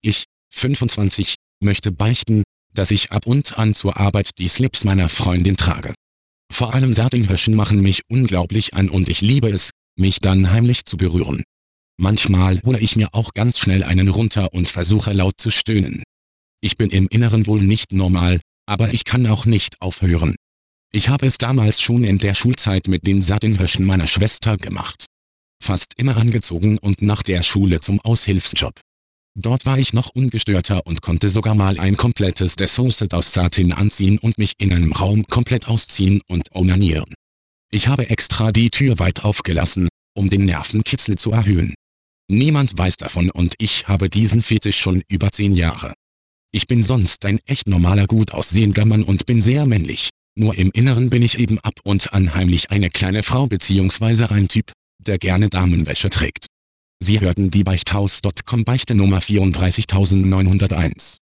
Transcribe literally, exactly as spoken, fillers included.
Ich, fünfundzwanzig, möchte beichten, dass ich ab und an zur Arbeit die Slips meiner Freundin trage. Vor allem Satinhöschen machen mich unglaublich an und ich liebe es, mich dann heimlich zu berühren. Manchmal hole ich mir auch ganz schnell einen runter und versuche laut zu stöhnen. Ich bin im Inneren wohl nicht normal, aber ich kann auch nicht aufhören. Ich habe es damals schon in der Schulzeit mit den Satinhöschen meiner Schwester gemacht. Fast immer angezogen und nach der Schule zum Aushilfsjob. Dort war ich noch ungestörter und konnte sogar mal ein komplettes Dessous aus Satin anziehen und mich in einem Raum komplett ausziehen und onanieren. Ich habe extra die Tür weit aufgelassen, um den Nervenkitzel zu erhöhen. Niemand weiß davon und ich habe diesen Fetisch schon über zehn Jahre. Ich bin sonst ein echt normaler, gut aussehender Mann und bin sehr männlich. Nur im Inneren bin ich eben ab und an heimlich eine kleine Frau bzw. ein Typ, der gerne Damenwäsche trägt. Sie hörten die Beichthaus Punkt com Beichte Nummer vierunddreißigtausendneunhunderteins.